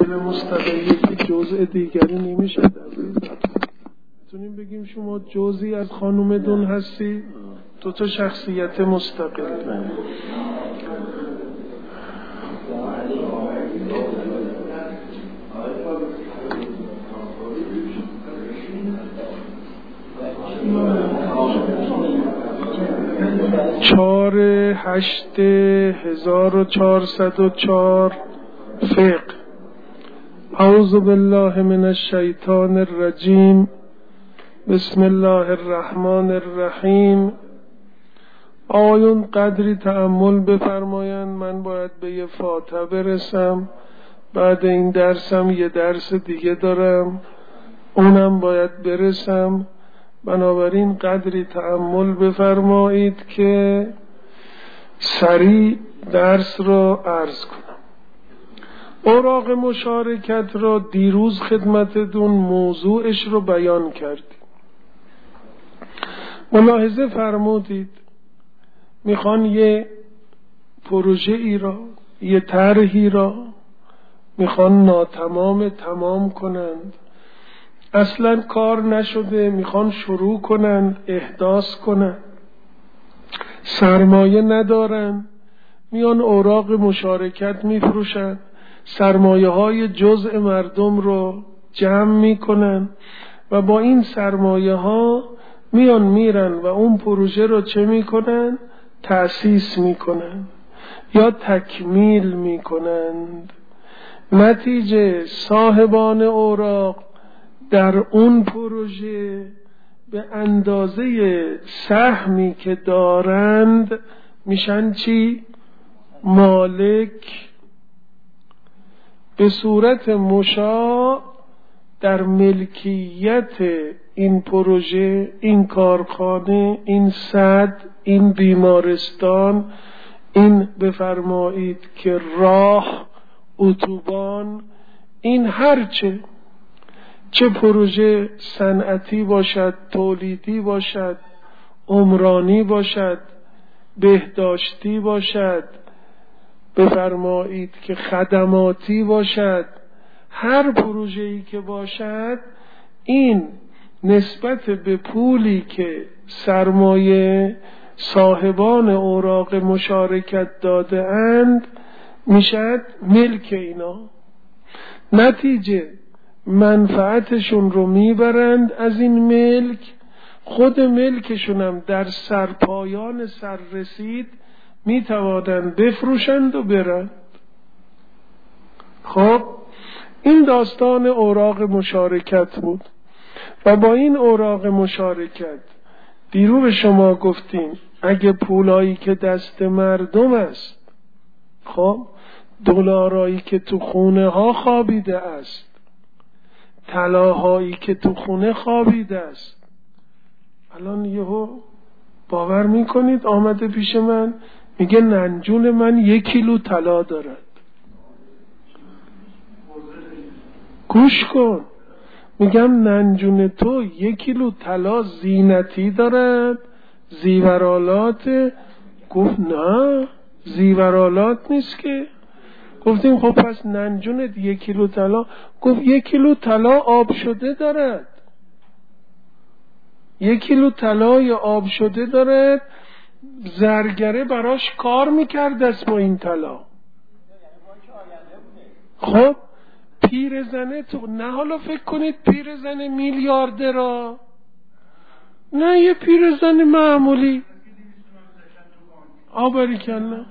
مستقل یکی جزء دیگری نمیشه. میتونیم بگیم شما جزئی از خانم دون هستی، دو تا شخصیت مستقل. چهار 8/1404 فقه. اعوذ بالله من الشیطان الرجیم. بسم الله الرحمن الرحیم. آیون قدری تأمل بفرمایند. من باید به یه فاتحه برسم، بعد این درسم یه درس دیگه دارم، اونم باید برسم. بنابراین قدری تأمل بفرمایید که سریع درس را عرض کنم. اوراق مشارکت را دیروز خدمتتون موضوعش رو بیان کردیم. ملاحظه فرمودید میخوان یه پروژه ای را، یه طرحی را میخوان ناتمام تمام کنند، اصلا کار نشده، میخوان شروع کنند، احداث کنند، سرمایه ندارن، میان اوراق مشارکت میفروشن، سرمایه های جزء مردم رو جمع میکنن و با این سرمایه ها میان میرن و اون پروژه رو چه میکنن؟ تأسیس میکنن یا تکمیل میکنند. نتیجه صاحبان اوراق در اون پروژه به اندازه سهمی که دارند میشن چی؟ مالک. به صورت مشاع در ملکیت این پروژه، این کارخانه، این سد، این بیمارستان، این بفرمایید که راه، اتوبان، این هرچه، چه پروژه صنعتی باشد، تولیدی باشد، عمرانی باشد، بهداشتی باشد، بفرمایید که خدماتی باشد، هر پروژه‌ای که باشد، این نسبت به پولی که سرمایه صاحبان اوراق مشارکت داده اند میشد ملک اینا. نتیجه منفعتشون رو میبرند از این ملک، خود ملکشون هم در سرپایان سر رسید میتوانند بفروشند و برند. خب این داستان اوراق مشارکت بود و با این اوراق مشارکت دیرو به شما گفتیم اگه پولایی که دست مردم است، خب دلارایی که تو خونه ها خوابیده است، طلاهایی که تو خونه خوابیده است، الان یهو باور میکنید آمده پیش من میگه ننجون من 1 کیلو طلا دارد. گوش کن، میگم ننجون تو 1 کیلو طلا زینتی دارد، زیورالات. گفت نه زیورالات نیست که. گفتیم خب پس ننجونت 1 کیلو طلا. گفت 1 کیلو طلا آب شده دارد، 1 کیلو طلای آب شده دارد. زرگره براش کار میکرد است با این طلا. خب پیرزنه تو نه، حالا فکر کنید پیرزن میلیاردرا، نه یه پیرزن معمولی. باریکلا،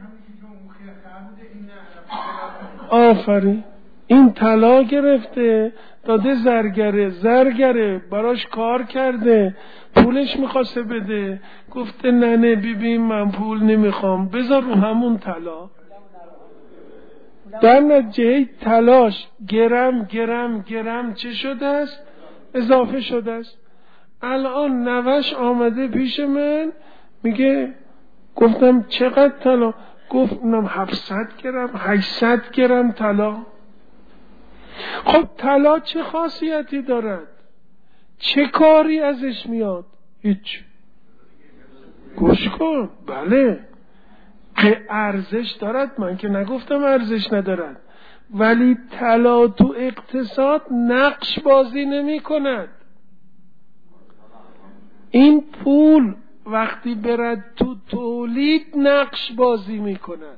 آفرین. این طلا گرفته داده زرگره براش کار کرده، پولش میخواسته بده، گفته نه ببین من پول نمیخوام، بذار رو همون طلا. در نتیجه طلاش گرم چه شده است؟ اضافه شده است. الان نوش آمده پیش من میگه، گفتم چقدر طلا؟ گفتم 700 گرم 800 گرم طلا. خب طلا چه خاصیتی دارد؟ چه کاری ازش میاد؟ هیچ. گوش کن، بله ارزش دارد، من که نگفتم ارزش ندارد. ولی طلا تو اقتصاد نقش بازی نمی کند. این پول وقتی برد تو تولید نقش بازی می کند.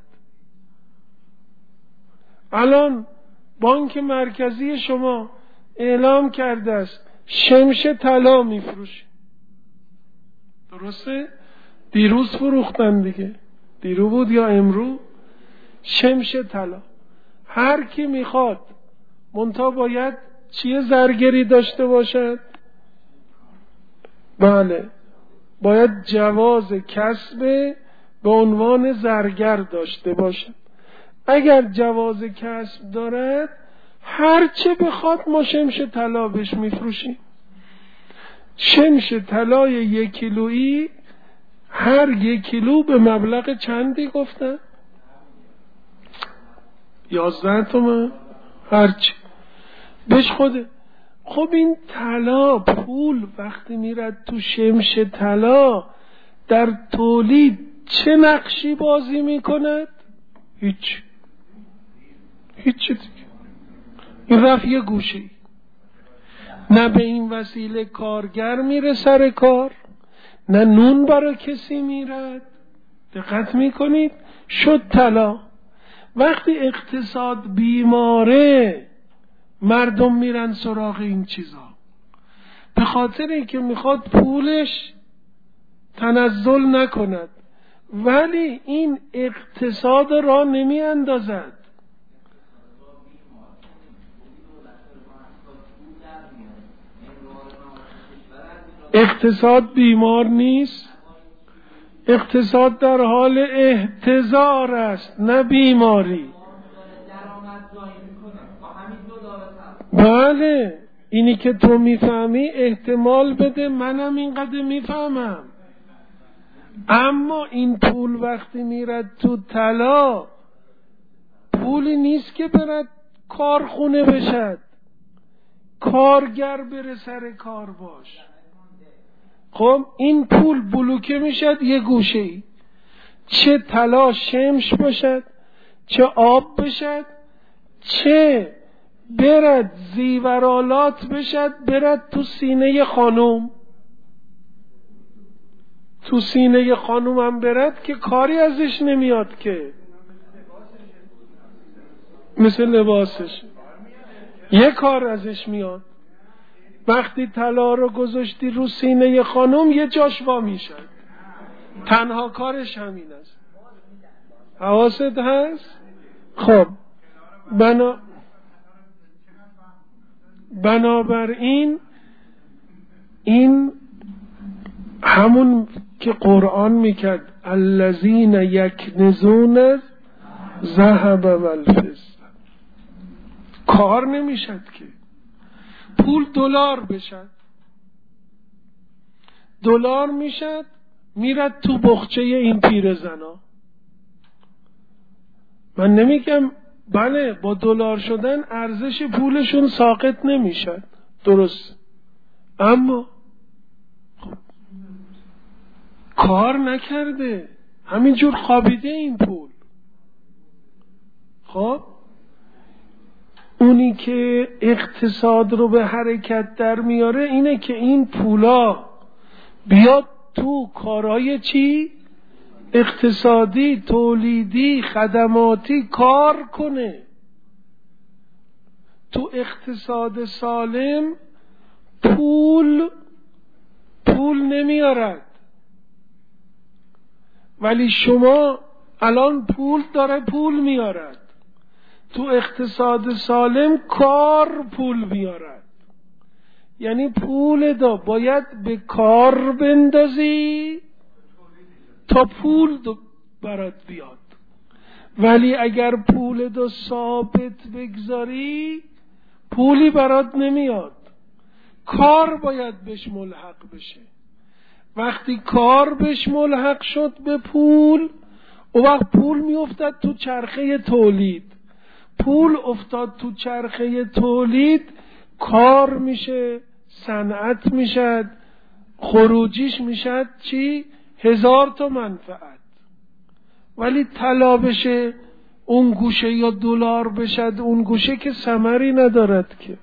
الان بانک مرکزی شما اعلام کرده است شمش طلا می فروشه. درسته؟ دیروز فروختن دیگه، دیرو بود یا امرو، شمش طلا. هر کی میخواد منتها باید چیه زرگری داشته باشد؟ بله، باید جواز کسب به عنوان زرگر داشته باشد. اگر جواز کسب دارد هر چه بخواد ما شمش طلا بهش میفروشیم. شمش طلای 1 کیلویی هر 1 کیلو به مبلغ چندی گفتن؟ 11 تومن هرچی بهش خوده. خب این طلا، پول وقتی میرد تو شمش طلا در تولید چه نقشی بازی میکند؟ هیچ دیگه. این رفت یه گوشه، نه به این وسیله کارگر میره سر کار، نه نون برای کسی میرد. دقت میکنید؟ شد طلا. وقتی اقتصاد بیماره مردم میرن سراغ این چیزا، به خاطر اینکه میخواد پولش تنزل نکند، ولی این اقتصاد را نمی اندازد. اقتصاد بیمار نیست، اقتصاد در حال احتضار است، نه بیماری. بله، اینی که تو میفهمی احتمال بده منم اینقدر میفهمم. اما این پول وقتی میرد تو طلا، پولی نیست که برد کارخونه بشد، کارگر بره سر کار باش. خب این پول بلوکه میشد یه گوشه ای، چه طلا شمش باشد، چه آب باشد، چه برد زیورالات بشد، برد تو سینه خانوم. تو سینه خانوم هم برد که کاری ازش نمیاد، که مثل لباسش یه کار ازش میاد. وقتی طلا رو گذاشتی رو سینه خانوم یه جاش وا میشد، تنها کارش همین است. حواست هست؟ خب بنابراین این همون که قرآن میکرد الذین یکنزون الذهب والفضه، کار نمیشد که پول دلار بشد. دلار میشد میرد تو بخچه این پیرزنا. من نمیگم بله با دلار شدن ارزش پولشون ساقط نمیشد، درست، اما خب کار نکرده، همینجور خوابیده این پول. خب اونی که اقتصاد رو به حرکت در میاره اینه که این پولا بیاد تو کارهای چی؟ اقتصادی، تولیدی، خدماتی کار کنه. تو اقتصاد سالم پول نمیارد، ولی شما الان پول داره پول میارد. تو اقتصاد سالم کار پول بیارد، یعنی پول دا باید به کار بندازی تا پول برات بیاد. ولی اگر پول دا ثابت بگذاری پولی برات نمیاد، کار باید بهش ملحق بشه. وقتی کار بهش ملحق شد به پول، اون وقت پول میافتد تو چرخه تولید. پول افتاد تو چرخه تولید، کار میشه، صنعت میشد، خروجیش میشد چی؟ 1000 تا منفعت. ولی طلا بشه اون گوشه یا دلار بشد اون گوشه که ثمری ندارد که.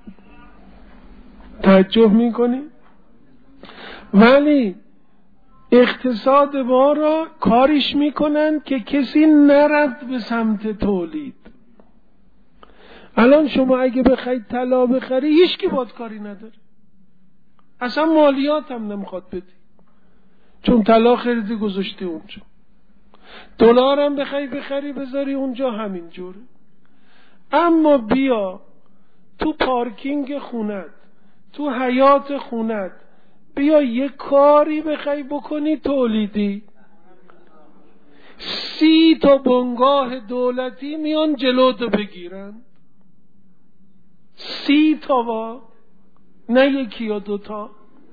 توجه میکنی؟ ولی اقتصاد ما را کاریش میکنن که کسی نرد به سمت تولید. الان شما اگه بخواید طلا بخری هیچ کی باید کاری نداره، اصلا مالیات هم نمیخواد بدی، چون طلا خریدی گذاشتی اونجا. دلار هم بخوای بخری بذاری اونجا همین جوره. اما بیا تو پارکینگ خونت، تو حیات خونت، بیا یه کاری بخوای بکنی تولیدی، 30 تا بنگاه دولتی میان جلوتو بگیرن. 30 تا نه یکی یا 2 تا.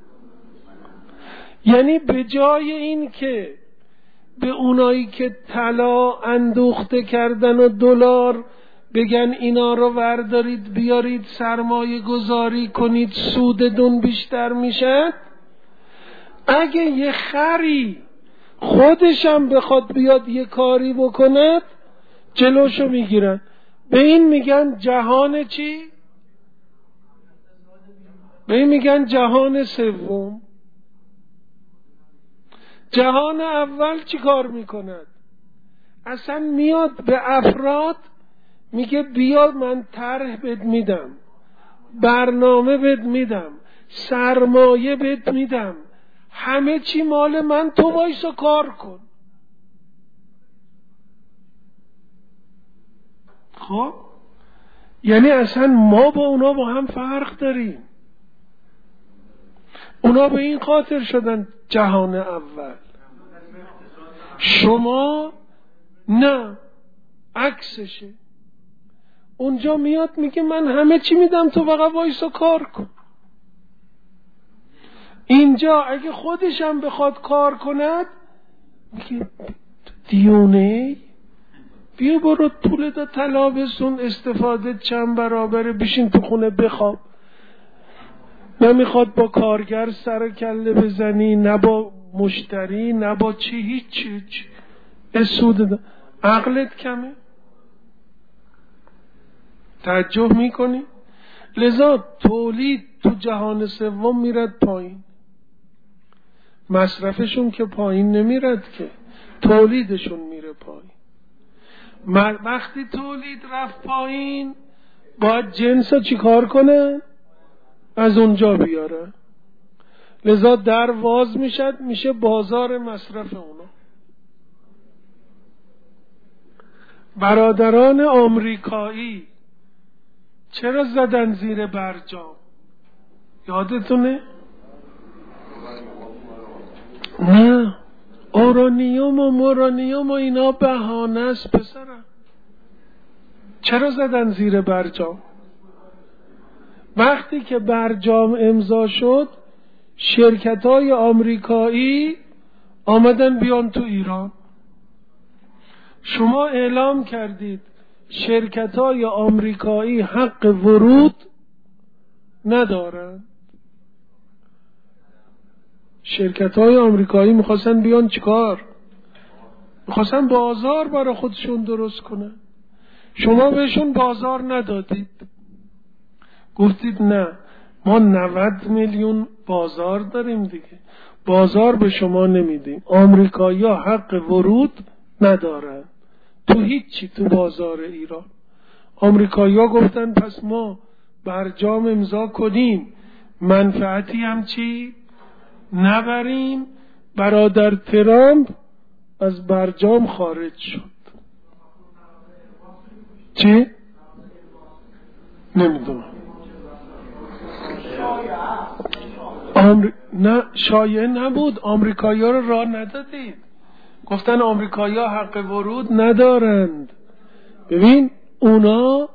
یعنی به جای این که به اونایی که طلا اندوخته کردن و دلار بگن اینا رو وردارید بیارید سرمایه گذاری کنید سودتون بیشتر میشه، اگه یه خری خودشم بخواد بیاد یه کاری بکند جلوشو میگیرن. به این میگن جهان چی؟ به این میگن جهان سوم. جهان اول چی کار میکند؟ اصلا میاد به افراد میگه بیا من طرح بهت میدم، برنامه بهت میدم، سرمایه بهت میدم، همه چی مال من، تو وایسا کار کن. خب یعنی اصلا ما با اونا با هم فرق داریم. اونا به این خاطر شدن جهان اول، شما نه، عکسشه. اونجا میاد میگه من همه چی میدم تو فقط وایسا کار کن. اینجا اگه خودشم بخواد کار کند میگه دیونه بیا برو پول دا طلا بسون، استفاده چند برابره، بشین تو خونه بخواب. نمیخواد با کارگر سر کله بزنی، نه با مشتری، نه با هیچ سود. عقلت کمه؟ توجه میکنی؟ لذا تولید تو جهان سوم میرد پایین، مصرفشون که پایین نمیرد که، تولیدشون میره پایین. وقتی تولید رفت پایین باید جنسا چی کار کنه؟ از اونجا بیاره. لذا در واز میشه بازار مصرف اونا. برادران آمریکایی چرا زدن زیر برجام؟ یادتونه؟ نه، اورانیوم و مورانیوم و اینا بهانه است پسرم. چرا زدن زیر برجام؟ وقتی که برجام امضا شد شرکت‌های آمریکایی آمدن بیان تو ایران. شما اعلام کردید شرکت‌های آمریکایی حق ورود ندارن. شرکت‌های آمریکایی میخواستن بیان چیکار؟ میخواستن بازار برای خودشون درست کنن. شما بهشون بازار ندادید، گفتید نه ما 90 میلیون بازار داریم دیگه، بازار به شما نمیدیم. آمریکایی‌ها حق ورود ندارن تو هیچی تو بازار ایران. آمریکایی‌ها گفتن پس ما برجام امضا کنیم منفعتی هم چی نبریم. برادر ترامپ از برجام خارج شد. چی؟ نمیدونم. نه شایعه نبود، آمریکایی‌ها رو راه ندادید، گفتن آمریکایی‌ها حق ورود ندارند. ببین اونا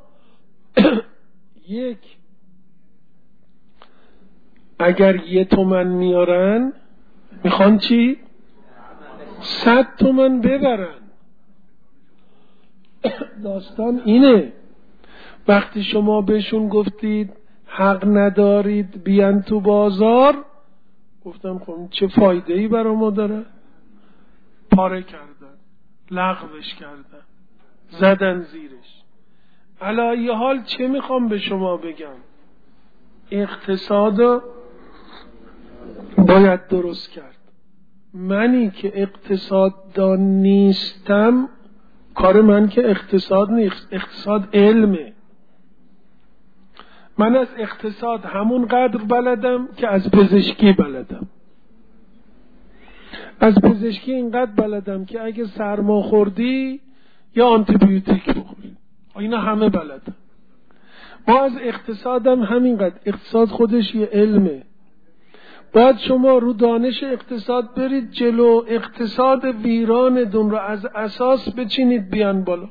اگر 1 تومن میارن میخوان چی؟ 100 تومن ببرن. داستان اینه. وقتی شما بهشون گفتید حق ندارید بیان تو بازار، گفتم خب چه فایده‌ای برای ما داره؟ پاره کردن، لغوش کردن، زدن زیرش. علی حال چه میخوام به شما بگم؟ اقتصاد باید درست کرد. منی که اقتصاددان نیستم، کار من که اقتصاد نیست، اقتصاد علمه. من از اقتصاد همون قدر بلدم که از پزشکی بلدم. از پزشکی اینقدر بلدم که اگه سرما خوردی یا آنتیبیوتیک بخوری. اینا همه بلدم. ما از اقتصادم همینقدر. اقتصاد خودش یه علمه. باید شما رو دانش اقتصاد برید جلو، اقتصاد ویرانتون رو از اساس بچینید بیان بالا.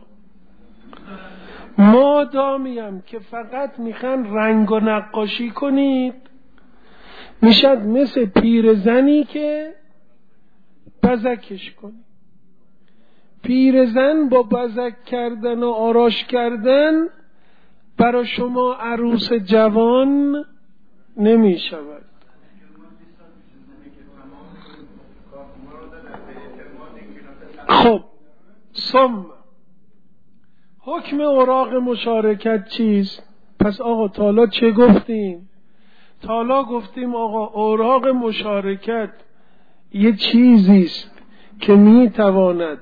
مادامیم که فقط میخوان رنگ و نقاشی کنید، میشد مثل پیرزنی که بزکش کنید. پیرزن با بزک کردن و آراش کردن برای شما عروس جوان نمیشود. خب ثم حکم اوراق مشارکت چیست؟ پس آقا تالا چه گفتیم؟ تالا گفتیم آقا اوراق مشارکت یه چیزیست که میتواند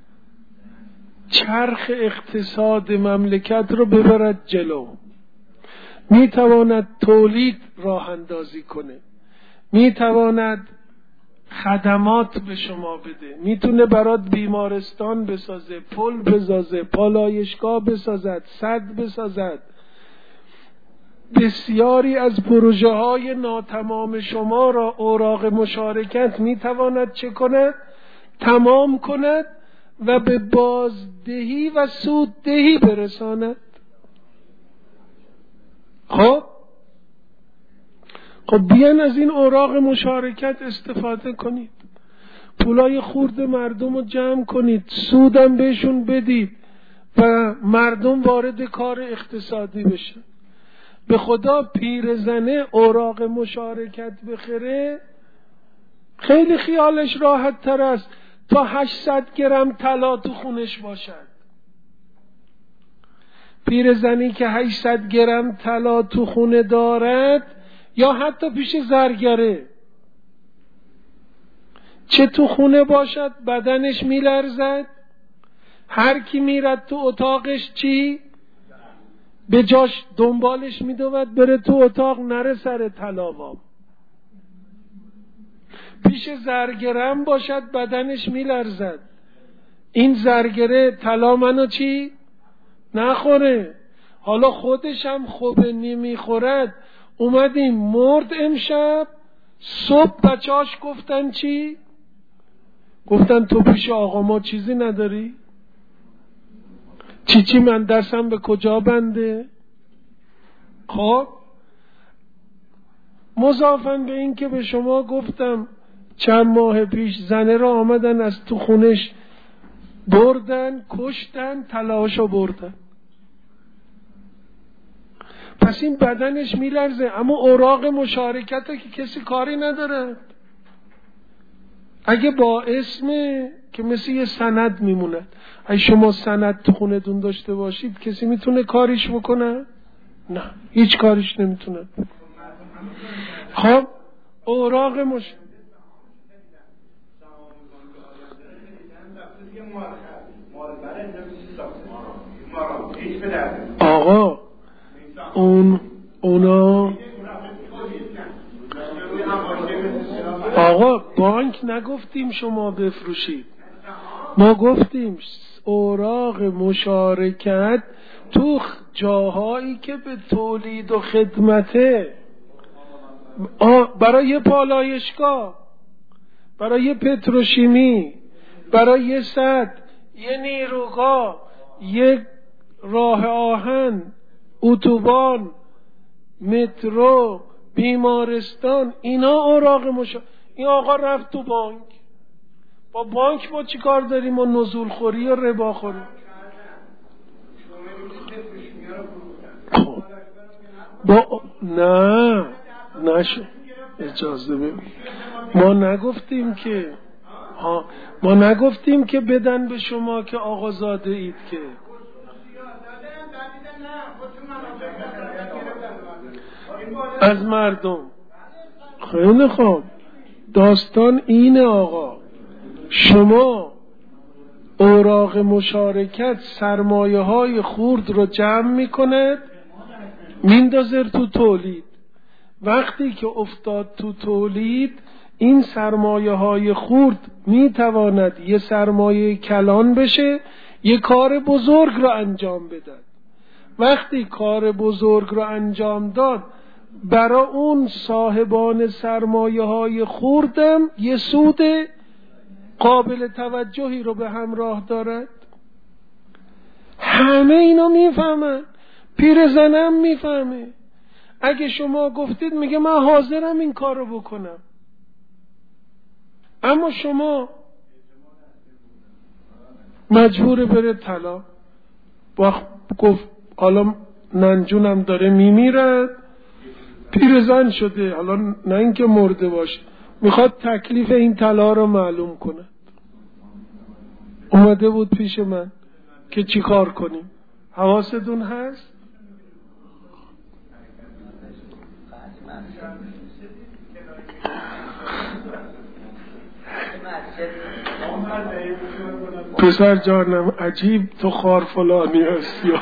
چرخ اقتصاد مملکت رو ببرد جلو، میتواند تولید راه اندازی کنه، میتواند خدمات به شما بده، میتونه برات بیمارستان بسازه، پل بسازه، پالایشگاه بسازد، سد بسازد. بسیاری از پروژه های ناتمام شما را اوراق مشارکت میتواند چه کند؟ تمام کند و به بازدهی و سوددهی برساند. خب بیان از این اوراق مشارکت استفاده کنید، پولای خورد مردم رو جمع کنید، سودم بهشون بدید و مردم وارد کار اقتصادی بشن. به خدا پیرزنه اوراق مشارکت بخره خیلی خیالش راحت تر است تا 800 گرم طلا تو خونش باشد. پیرزنی که 800 گرم طلا تو خونه دارد یا حتی پیش زرگره، چه تو خونه باشد بدنش میلرزد، هر کی میرد تو اتاقش چی؟ به جاش دنبالش میدود بره تو اتاق نره سر طلاوام. پیش زرگرم باشد بدنش میلرزد، این زرگره طلا منو چی؟ نخوره. حالا خودش هم خوبه نمیخورد، اومدیم مرد امشب، صبح بچاش گفتن چی؟ گفتن تو پیش آقا ما چیزی نداری؟ چی من دستم به کجا بنده؟ خب مضافاً به این که به شما گفتم چند ماه پیش زنه را آمدن از تو خونش بردن، کشتن، طلاشو بردن. پس این بدنش میلرزه، اما اوراق مشارکت که کسی کاری نداره. اگه با اسمه که مثل یه سند میمونه، اگه شما سند تو خونه دون داشته باشید کسی میتونه کاریش بکنه؟ نه، هیچ کاریش نمیتونه. خب اوراق آقا اونا آقا بانک نگفتیم شما بفروشید، ما گفتیم اوراق مشارکت تو جاهایی که به تولید و خدمته، برای پالایشگاه، برای پتروشیمی، برای سد، یه نیروگاه، یک راه آهن، اتوبان، مترو، بیمارستان، اینا اوراق این آقا رفت تو بانک. با بانک ما چی کار داریم؟ ما نزول خوری و ربا خوری. نه نشو اجازه ببین، ما نگفتیم که بدن به شما که آقازاده اید، که از مردم. خیلی خوب، داستان اینه آقا، شما اوراق مشارکت سرمایه های خورد رو جمع میکند میندازر تو تولید. وقتی که افتاد تو تولید این سرمایه های خورد میتواند یه سرمایه کلان بشه، یه کار بزرگ رو انجام بده. وقتی کار بزرگ رو انجام داد برای اون صاحبان سرمایه های خوردم یه سود قابل توجهی رو به همراه دارد. همه اینا میفهمن، پیرزنم میفهمه. اگه شما گفتید میگه من حاضرم این کار رو بکنم، اما شما مجبور بره طلا. گفت حالا ننجونم داره میمیرد، پیرزن شده، حالا نه اینکه مرده باشه، میخواد تکلیف این طلا رو معلوم کنه. اومده بود پیش من که چی کار کنیم. حواستون هست؟ پسر جانم عجیب تو خار فلانی هستی.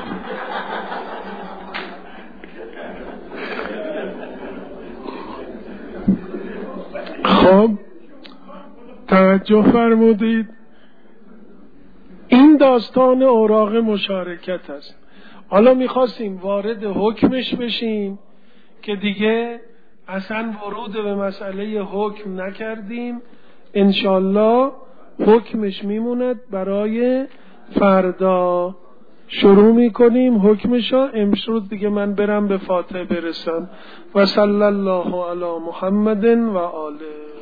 خب توجه فرمودید، این داستان اوراق مشارکت است. حالا میخواستیم وارد حکمش بشیم که دیگه اصلا ورود به مسئله حکم نکردیم. انشالله حکمش میموند برای فردا. شروع میکنیم حکمشا. امروز دیگه من برم به فاتحه برسم. و صلی الله علی محمد و آله.